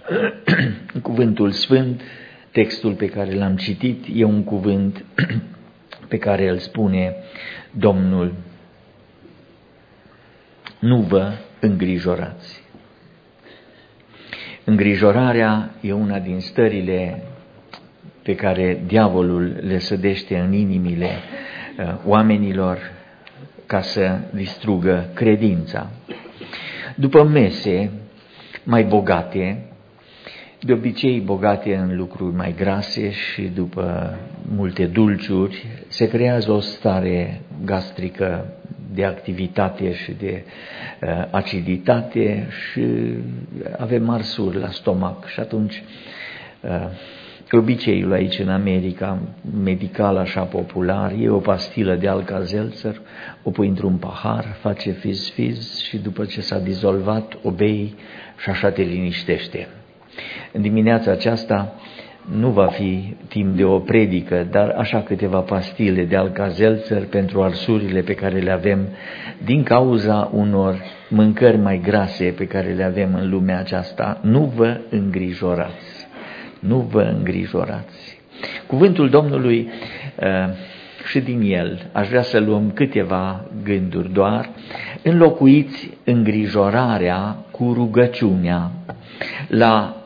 Cuvântul Sfânt, textul pe care l-am citit, e un cuvânt pe care îl spune Domnul: nu vă îngrijorați. Îngrijorarea e una din stările pe care diavolul le sădește în inimile oamenilor ca să distrugă credința. După mese mai bogate, de obicei bogate în lucruri mai grase și după multe dulciuri, se creează o stare gastrică de activitate și de aciditate și avem arsuri la stomac. Și atunci obiceiul aici în America, medical așa popular, e o pastilă de Alka-Seltzer, o pui într-un pahar, face fiz-fiz și după ce s-a dizolvat o bei și așa te liniștește. În dimineața aceasta nu va fi timp de o predică, dar așa câteva pastile de Alka-Seltzer pentru arsurile pe care le avem din cauza unor mâncări mai grase pe care le avem în lumea aceasta. Nu vă îngrijorați, nu vă îngrijorați. Cuvântul Domnului și din el aș vrea să luăm câteva gânduri doar. Înlocuiți îngrijorarea cu rugăciunea. La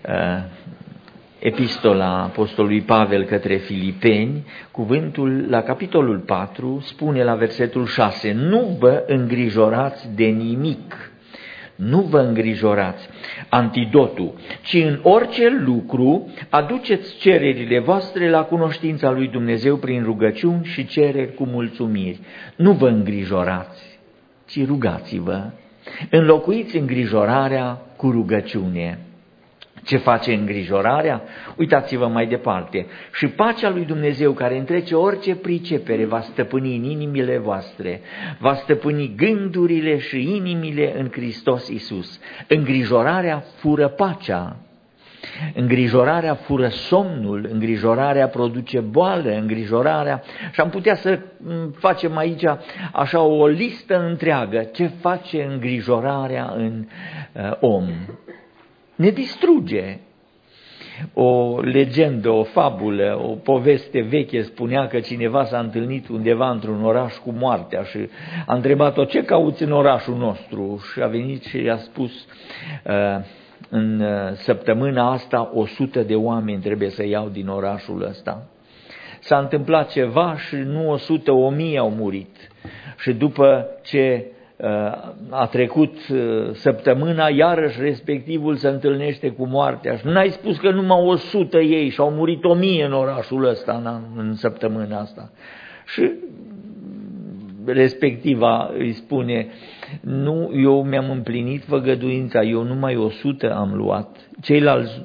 epistola apostolului Pavel către Filipeni, cuvântul la capitolul 4 spune la versetul 6: nu vă îngrijorați de nimic, nu vă îngrijorați. Antidotul: ci în orice lucru aduceți cererile voastre la cunoștința lui Dumnezeu prin rugăciuni și cereri cu mulțumiri. Nu vă îngrijorați, ci rugați-vă. Înlocuiți îngrijorarea cu rugăciune. Ce face îngrijorarea? Uitați-vă mai departe. Și pacea lui Dumnezeu, care întrece orice pricepere, va stăpâni în inimile voastre, va stăpâni gândurile și inimile în Hristos Iisus. Îngrijorarea fură pacea, îngrijorarea fură somnul, îngrijorarea produce boală, îngrijorarea... Și am putea să facem aici așa o listă întreagă. Ce face îngrijorarea în om? Ne distruge. O legendă, o fabulă, o poveste veche spunea că cineva s-a întâlnit undeva într-un oraș cu moartea și a întrebat-o: ce cauți în orașul nostru? Și a venit și i-a spus: în săptămâna asta 100 de oameni trebuie să iau din orașul ăsta. S-a întâmplat ceva și nu 100, 1000 au murit. Și după ce a trecut săptămâna, iarăși respectivul se întâlnește cu moartea. Și n-ai spus că numai 100 ei și au murit 1000 în orașul ăsta în săptămâna asta. Și respectiva îi spune: nu, eu mi-am împlinit făgăduința, eu numai 100 am luat. Ceilalți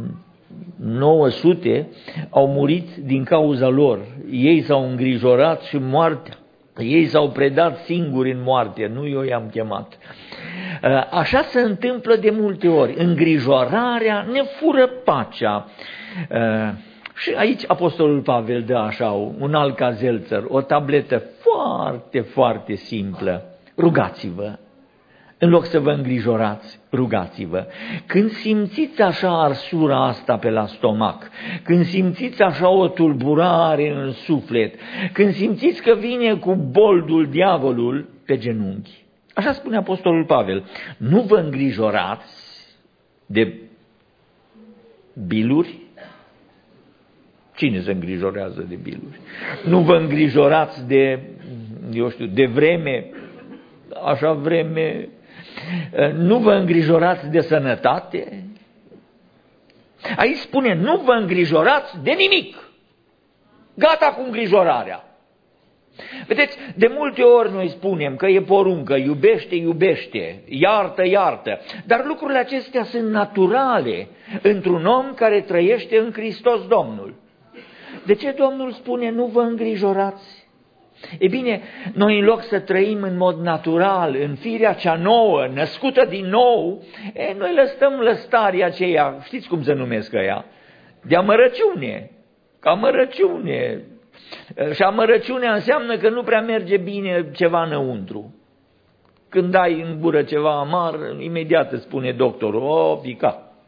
900 au murit din cauza lor. Ei s-au îngrijorat și moartea. Ei s-au predat singuri în moarte, nu eu i-am chemat. Așa se întâmplă de multe ori. Îngrijorarea ne fură pacea. Și aici apostolul Pavel dă așa un Alka-Seltzer, o tabletă foarte, foarte simplă. Rugați-vă. În loc să vă îngrijorați, rugați-vă. Când simțiți așa arsura asta pe la stomac, când simțiți așa o tulburare în suflet, când simțiți că vine cu boldul diavolul, pe genunchi. Așa spune apostolul Pavel: nu vă îngrijorați de biluri. Cine se îngrijorează de biluri? Nu vă îngrijorați de, de vreme, așa vreme. Nu vă îngrijorați de sănătate. Aici spune: nu vă îngrijorați de nimic. Gata cu îngrijorarea. Vedeți, de multe ori noi spunem că e poruncă: iubește, iubește, iartă, iartă. Dar lucrurile acestea sunt naturale într-un om care trăiește în Hristos Domnul. De ce Domnul spune: nu vă îngrijorați? E bine, noi în loc să trăim în mod natural, în firea cea nouă, născută din nou, noi lăstăm lăstarii aceia, știți cum se numesc ăia? De amărăciune, ca amărăciune. Și amărăciunea înseamnă că nu prea merge bine ceva înăuntru. Când ai în gură ceva amar, imediat îți spune doctorul: o, picat,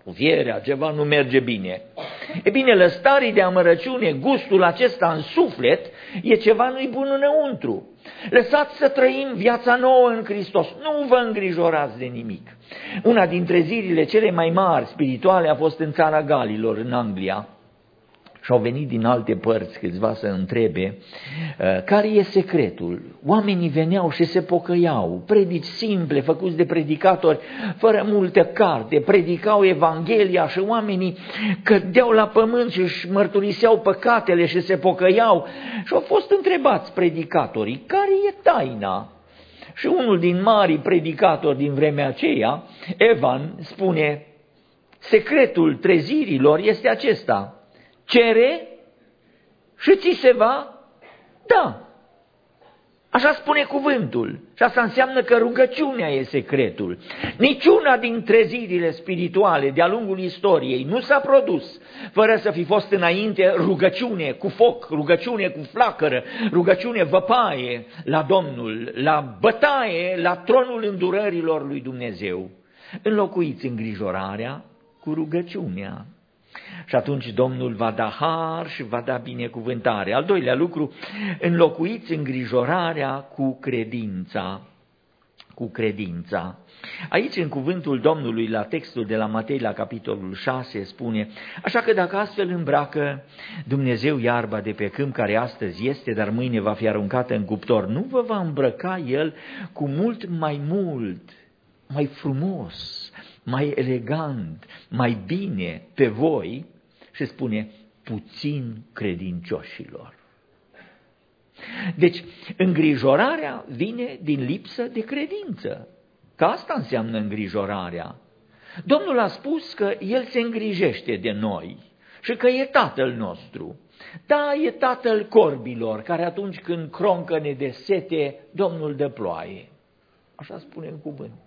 Fierea, ceva nu merge bine. E bine, lăstarii de amărăciune, gustul acesta în suflet, e ceva nu-i bun înăuntru. Lăsați să trăim viața nouă în Hristos, nu vă îngrijorați de nimic. Una dintre zilele cele mai mari spirituale a fost în țara Galilor, în Anglia. Și au venit din alte părți câțiva să întrebe care e secretul. Oamenii veneau și se pocăiau, predici simple, făcuți de predicatori, fără multă carte, predicau Evanghelia și oamenii cădeau la pământ și își mărturiseau păcatele și se pocăiau. Și au fost întrebați predicatorii, care e taina? Și unul din marii predicatori din vremea aceea, Evan, spune, secretul trezirilor este acesta: cere și ți se va da. Așa spune cuvântul. Și asta înseamnă că rugăciunea e secretul. Niciuna din trezirile spirituale de-a lungul istoriei nu s-a produs fără să fi fost înainte rugăciune cu foc, rugăciune cu flacără, rugăciune văpaie la Domnul, la bătaie, la tronul îndurărilor lui Dumnezeu. Înlocuiți îngrijorarea cu rugăciunea. Și atunci Domnul va da har și va da binecuvântare. Al doilea lucru, înlocuiți îngrijorarea cu credința. Cu credința. Aici, în cuvântul Domnului, la textul de la Matei, la capitolul 6, spune: așa că dacă astfel îmbracă Dumnezeu iarba de pe câmp, care astăzi este, dar mâine va fi aruncată în cuptor, nu vă va îmbrăca El cu mult, mai frumos, mai elegant, mai bine pe voi? Și spune: puțin credincioșilor. Deci, îngrijorarea vine din lipsă de credință. Că asta înseamnă îngrijorarea. Domnul a spus că El se îngrijește de noi și că e Tatăl nostru. Da, e Tatăl corbilor, care atunci când croncăne de sete, Domnul dă ploaie. Așa spune în cuvânt.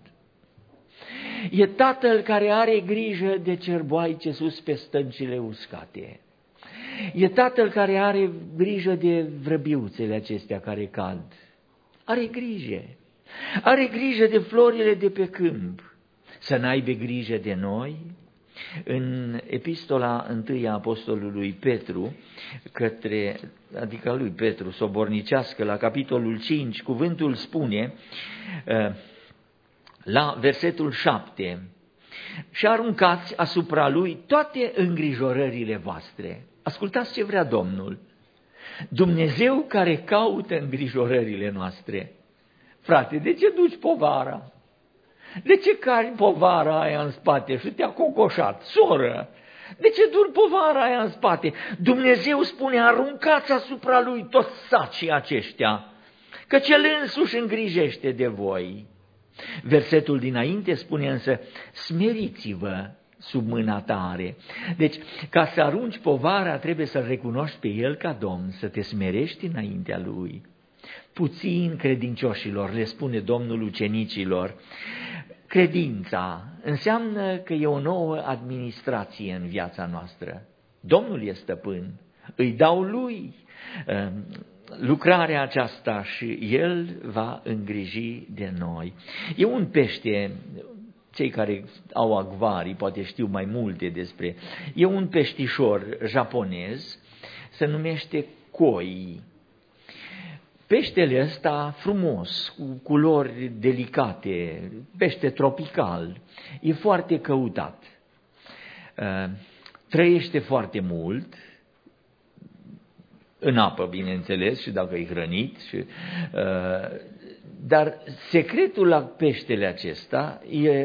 E Tatăl care are grijă de cerboaice sus pe stâncile uscate. E Tatăl care are grijă de vrăbiuțele acestea care cad. Are grijă. Are grijă de florile de pe câmp. Să n-aibă grijă de noi? În epistola 1 a apostolului Petru, adică lui Petru sobornicească, la capitolul 5, cuvântul spune, la versetul 7, și aruncați asupra lui toate îngrijorările voastre. Ascultați ce vrea Domnul. Dumnezeu care caută îngrijorările noastre. Frate, de ce duci povara? De ce cari povara aia în spate și te-a cocoșat? Soră, de ce dur povara aia în spate? Dumnezeu spune: aruncați asupra lui toți sacii aceștia, căci El însuși îngrijește de voi. Versetul dinainte spune însă: smeriți-vă sub mâna tare. Deci, ca să arunci povara, trebuie să-L recunoști pe El ca Domn, să te smerești înaintea Lui. Puțin credincioșilor, le spune Domnul ucenicilor. Credința înseamnă că e o nouă administrație în viața noastră. Domnul e stăpân, îi dau Lui lucrarea aceasta și El va îngriji de noi. E un pește, cei care au acvarii poate știu mai multe despre, e un peștișor japonez, se numește koi. Peștele ăsta frumos, cu culori delicate, pește tropical, e foarte căutat, trăiește foarte mult, în apă, bineînțeles, și dacă e hrănit. Dar secretul la peștele acesta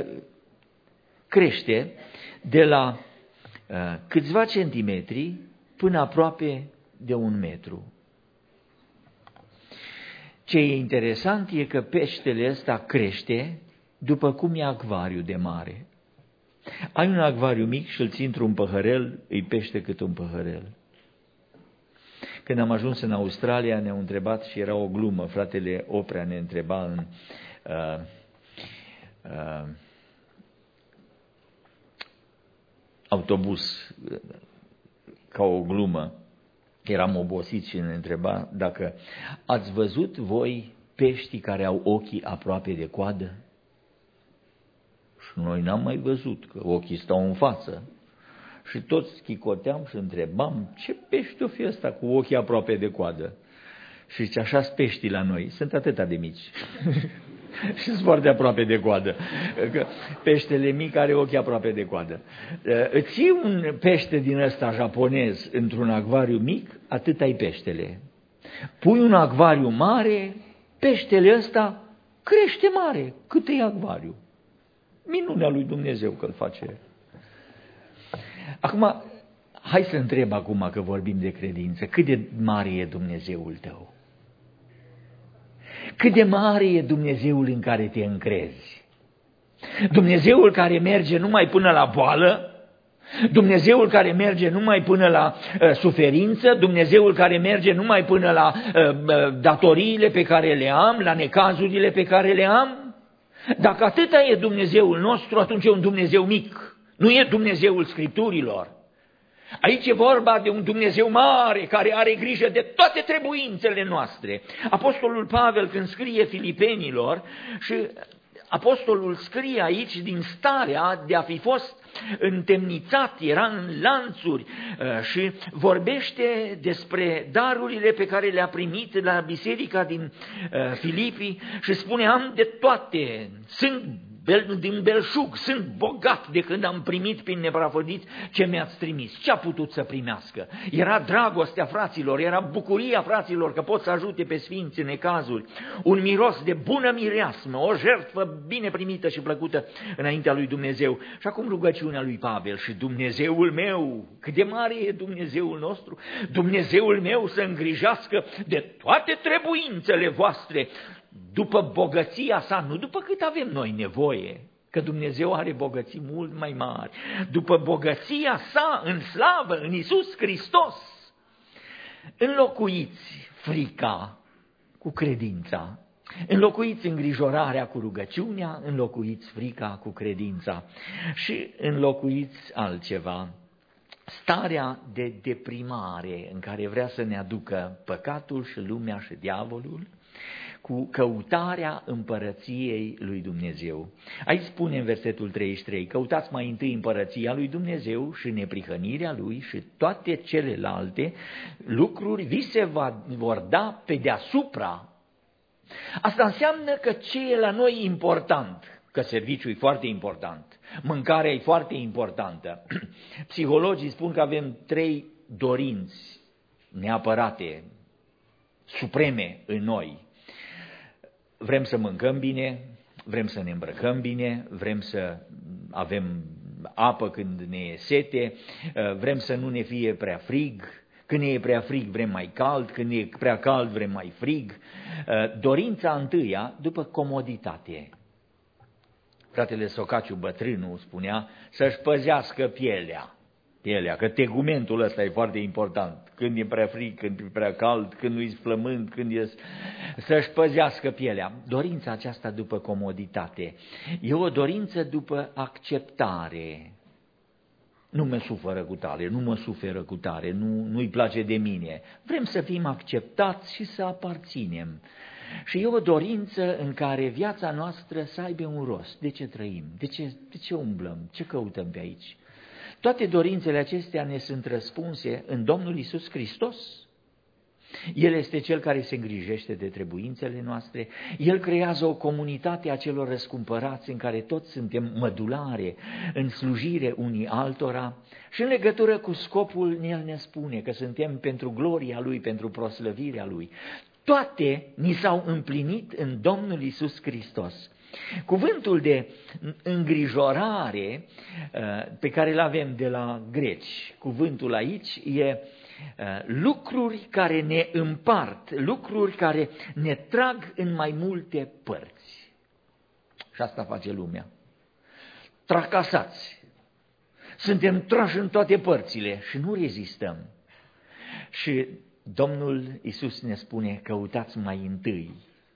crește de la câțiva centimetri până aproape de 1 metru. Ce e interesant e că peștele ăsta crește după cum e acvariu de mare. Ai un acvariu mic și îl ții într-un păhărel, îi pește cât un păhărel. Când am ajuns în Australia, ne-au întrebat și era o glumă, fratele Oprea ne întreba în autobuz, ca o glumă, eram obosiți și ne întreba dacă ați văzut voi peștii care au ochii aproape de coadă? Și Și noi n-am mai văzut, că ochii stau în față. Și toți chicoteam și întrebam, ce pește o fi ăsta cu ochii aproape de coadă? Și zice, așa-s peștii la noi, sunt atâta de mici. Și sunt foarte aproape de coadă. Că peștele mic are ochii aproape de coadă. Îți iei un pește din ăsta japonez într-un acvariu mic, atât ai peștele. Pui un acvariu mare, peștele ăsta crește mare, cât e acvariu. Minunea lui Dumnezeu că îl face. Acum, hai să întreb acum că vorbim de credință, cât de mare e Dumnezeul tău? Cât de mare e Dumnezeul în care te încrezi? Dumnezeul care merge numai până la boală? Dumnezeul care merge numai până la suferință? Dumnezeul care merge numai până la datoriile pe care le am, la necazurile pe care le am? Dacă atâta e Dumnezeul nostru, atunci e un Dumnezeu mic. Nu e Dumnezeul Scripturilor. Aici e vorba de un Dumnezeu mare care are grijă de toate trebuințele noastre. Apostolul Pavel, când scrie Filipenilor, și apostolul scrie aici din starea de a fi fost întemnițat, era în lanțuri și vorbește despre darurile pe care le-a primit la biserica din Filipii și spune, am de toate, sunt din belșug, sunt bogat de când am primit prin neprafădiți ce mi-ați trimis. Ce a putut să primească? Era dragostea fraților, era bucuria fraților că pot să ajute pe sfinți în necazuri, un miros de bună mireasmă, o jertfă bine primită și plăcută înaintea lui Dumnezeu. Și acum rugăciunea lui Pavel, și Dumnezeul meu, cât de mare e Dumnezeul nostru, Dumnezeul meu să îngrijească de toate trebuințele voastre, după bogăția sa, nu după cât avem noi nevoie, că Dumnezeu are bogății mult mai mari, după bogăția sa în slavă, în Iisus Hristos. Înlocuiți frica cu credința, înlocuiți îngrijorarea cu rugăciunea, înlocuiți frica cu credința și înlocuiți altceva. Starea de deprimare în care vrea să ne aducă păcatul și lumea și diavolul, cu căutarea împărăției lui Dumnezeu. Aici spune în versetul 33, căutați mai întâi împărăția lui Dumnezeu și neprihănirea lui și toate celelalte lucruri vi se vor da pe deasupra. Asta înseamnă că ce e la noi important, că serviciul e foarte important, mâncarea e foarte importantă. Psihologii spun că avem 3 dorinți neapărate, supreme în noi. Vrem să mâncăm bine, vrem să ne îmbrăcăm bine, vrem să avem apă când ne e sete, vrem să nu ne fie prea frig, când ne e prea frig vrem mai cald, când ne e prea cald vrem mai frig. Dorința întâia după comoditate. Fratele Socaciu bătrânul spunea să-și păzească pielea, că tegumentul ăsta e foarte important. Când e prea frig, când e prea cald, când nu-i flământ, când e... Să-și păzească pielea. Dorința aceasta după comoditate e o dorință după acceptare. Nu mă suferă cu tare, nu mă suferă cu tare, nu-i place de mine. Vrem să fim acceptați și să aparținem. Și e o dorință în care viața noastră să aibă un rost. De ce trăim? De ce umblăm? Ce căutăm pe aici? Toate dorințele acestea ne sunt răspunse în Domnul Iisus Hristos. El este Cel care se îngrijește de trebuințele noastre. El creează o comunitate a celor răscumpărați în care toți suntem mădulare în slujire unii altora și în legătură cu scopul El ne spune că suntem pentru gloria Lui, pentru proslăvirea Lui. Toate ni s-au împlinit în Domnul Iisus Hristos. Cuvântul de îngrijorare pe care îl avem de la greci, cuvântul aici e lucruri care ne împart, lucruri care ne trag în mai multe părți. Și asta face lumea. Tracasați. Suntem trași în toate părțile și nu rezistăm. Și Domnul Iisus ne spune, căutați mai întâi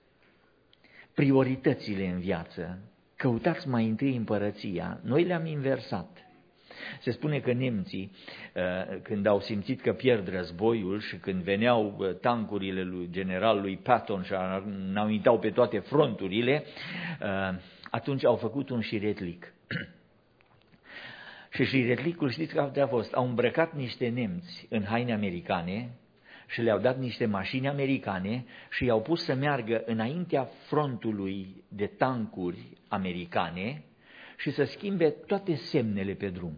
prioritățile în viață, căutați mai întâi împărăția. Noi le-am inversat. Se spune că nemții, când au simțit că pierd războiul și când veneau tancurile lui generalului Patton și înaintau pe toate fronturile, atunci au făcut un șiretlic. Și șiretlicul, știți că a fost? Au îmbrăcat niște nemți în haine americane și le-au dat niște mașini americane și i-au pus să meargă înaintea frontului de tancuri americane și să schimbe toate semnele pe drum.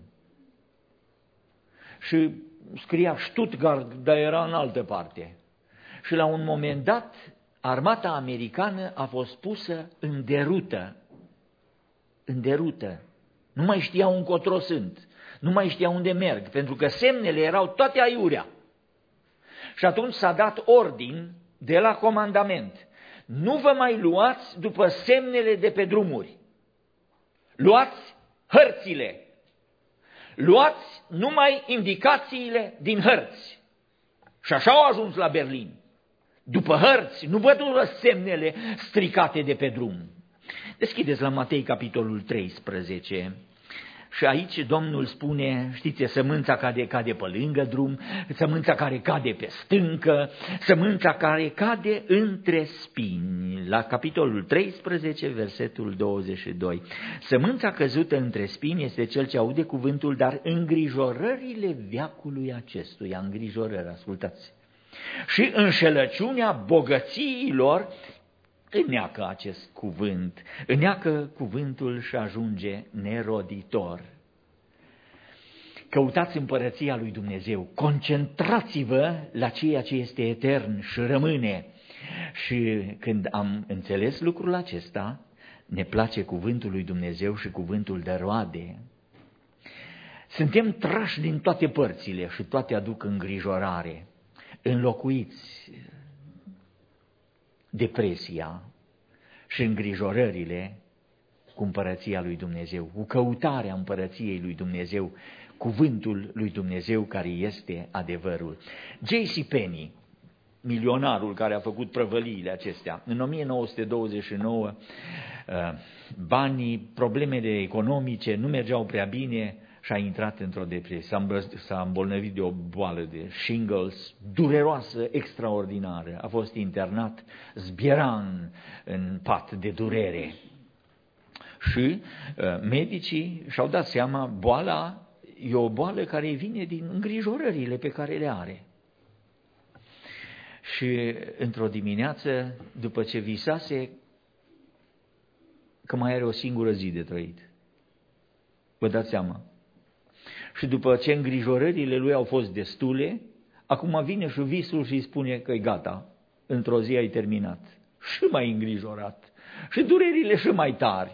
Și scria Stuttgart, dar era în altă parte. Și la un moment dat, armata americană a fost pusă în derută. În derută. Nu mai știau încotro sunt, nu mai știau unde merg, pentru că semnele erau toate aiurea. Și atunci s-a dat ordin de la comandament: nu vă mai luați după semnele de pe drumuri, luați hărțile, luați numai indicațiile din hărți. Și așa au ajuns la Berlin. După hărți, nu vă după semnele stricate de pe drum. Deschideți la Matei, capitolul 13, și aici Domnul spune, știți, sămânța care cade pe lângă drum, sămânța care cade pe stâncă, sămânța care cade între spini. La capitolul 13, versetul 22. Sămânța căzută între spini este cel ce aude cuvântul, dar îngrijorările veacului acestuia, îngrijorări, ascultați, și înșelăciunea bogățiilor îneacă acest cuvânt, îneacă cuvântul și ajunge neroditor. Căutați împărăția lui Dumnezeu, concentrați-vă la ceea ce este etern și rămâne. Și când am înțeles lucrul acesta, ne place cuvântul lui Dumnezeu și cuvântul de roade. Suntem trași din toate părțile și toate aduc îngrijorare. Înlocuiți depresia și îngrijorările cu împărăția lui Dumnezeu, cu căutarea împărăției lui Dumnezeu, cuvântul lui Dumnezeu care este adevărul. J.C. Penney, milionarul care a făcut prăvăliile acestea, în 1929, banii, problemele economice nu mergeau prea bine și a intrat într-o depresie, s-a îmbolnăvit de o boală de shingles, dureroasă, extraordinară, a fost internat, zbiera în pat de durere. Și medicii și-au dat seama, boala e o boală care vine din îngrijorările pe care le are. Și într-o dimineață, după ce visase că mai are o singură zi de trăit, vă dați seama, și după ce îngrijorările lui au fost destule, acum vine și visul și îi spune că e gata, într-o zi ai terminat. Și mai îngrijorat, și durerile și mai tari.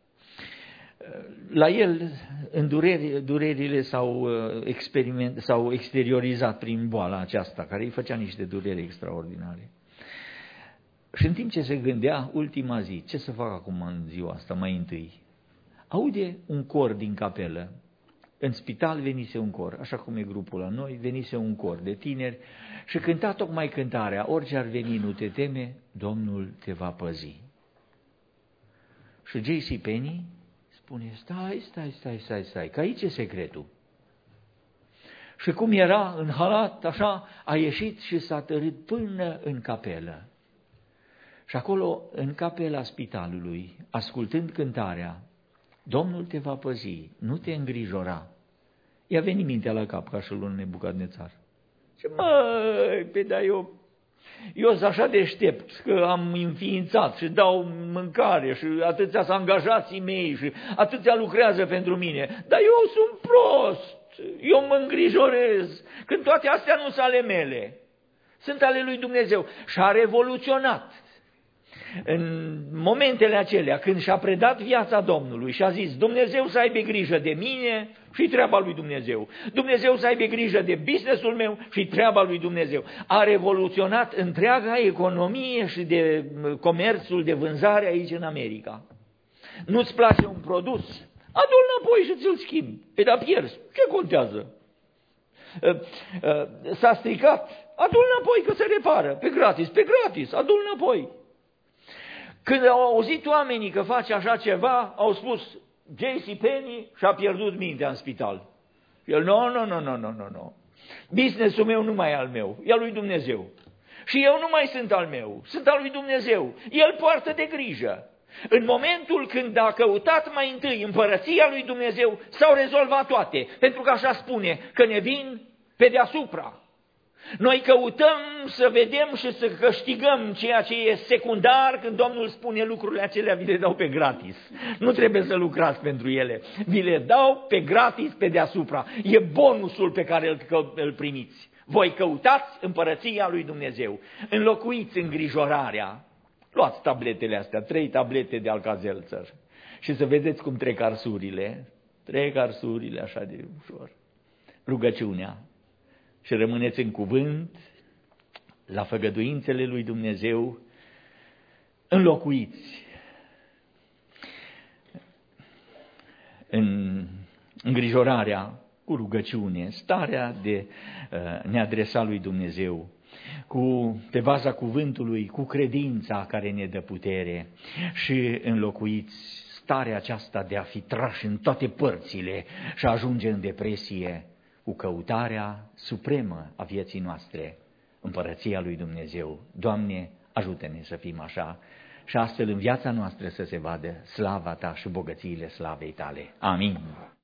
La el, în durerile s-au exteriorizat prin boala aceasta, care îi făcea niște dureri extraordinare. Și în timp ce se gândea, ultima zi, ce să fac acum în ziua asta, mai întâi, aude un cor din capelă. În spital venise un cor, așa cum e grupul la noi, venise un cor de tineri și cânta tocmai cântarea: orice ar veni, nu te teme, Domnul te va păzi. Și J.C. Penney spune: stai, că aici e secretul. Și cum era în halat, așa, a ieșit și s-a tărât până în capelă. Și acolo, în capela spitalului, ascultând cântarea, Domnul te va păzi, nu te îngrijora. I-a venit mintea la cap ca și lui Nebucadnețar. Și măi, dar eu sunt așa deștept că am înființat și dau mâncare și atâția sunt angajații mei și atâția lucrează pentru mine. Dar eu sunt prost, eu mă îngrijorez, când toate astea nu sunt ale mele, sunt ale lui Dumnezeu. Și a revoluționat. În momentele acelea, când și-a predat viața Domnului și a zis: Dumnezeu să aibă grijă de mine și treaba lui Dumnezeu, Dumnezeu să aibă grijă de businessul meu și treaba lui Dumnezeu, a revoluționat întreaga economie și de comerțul de vânzare aici în America. Nu-ți place un produs? Adu-l înapoi și ți-l schimbi. Păi da, pierzi. Ce contează? S-a stricat? Adu-l înapoi că se repară. Pe gratis, adu-l înapoi. Când au auzit oamenii că face așa ceva, au spus: J.C. Penney și-a pierdut mintea în spital. El: nu. Businessul meu nu mai e al meu, e al lui Dumnezeu. Și eu nu mai sunt al meu, sunt al lui Dumnezeu. El poartă de grijă. În momentul când a căutat mai întâi împărăția lui Dumnezeu, s-au rezolvat toate, pentru că așa spune, că ne vin pe deasupra. Noi căutăm să vedem și să câștigăm ceea ce e secundar când Domnul spune lucrurile acelea, vi le dau pe gratis. Nu trebuie să lucrați pentru ele, vi le dau pe gratis pe deasupra. E bonusul pe care îl primiți. Voi căutați împărăția lui Dumnezeu, înlocuiți îngrijorarea. Luați tabletele astea, 3 tablete de Alka-Seltzer și să vedeți cum trec arsurile. Trec arsurile așa de ușor. Rugăciunea. Și rămâneți în cuvânt, la făgăduințele lui Dumnezeu, înlocuiți în îngrijorarea cu rugăciune, starea de ne adresa lui Dumnezeu, pe baza cuvântului, cu credința care ne dă putere și înlocuiți starea aceasta de a fi trași în toate părțile și a ajunge în depresie cu căutarea supremă a vieții noastre, împărăția lui Dumnezeu. Doamne, ajută-ne să fim așa și astfel în viața noastră să se vadă slava Ta și bogățiile slavei Tale. Amin.